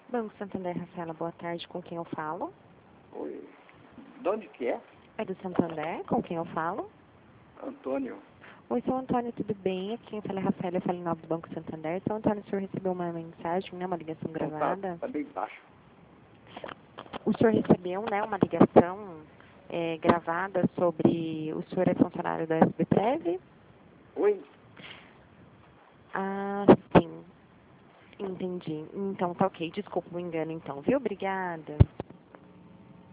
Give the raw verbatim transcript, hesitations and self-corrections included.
Banco Santander, Rafaela, boa tarde. Com quem eu falo? Oi. De onde que é? É do Santander, com quem eu falo? Antônio. Oi, seu Antônio, tudo bem? Aqui quem fala é Rafaela, eu falo em nome do Banco Santander. Seu Antônio, o senhor recebeu uma mensagem, né, uma ligação Não tá, gravada? tá bem baixo. O senhor recebeu, né, uma ligação é, gravada sobre o senhor é funcionário da SBPrev? Oi? Ah, sim. Entendi. Então, tá ok. Desculpa o engano, então, viu? Obrigada.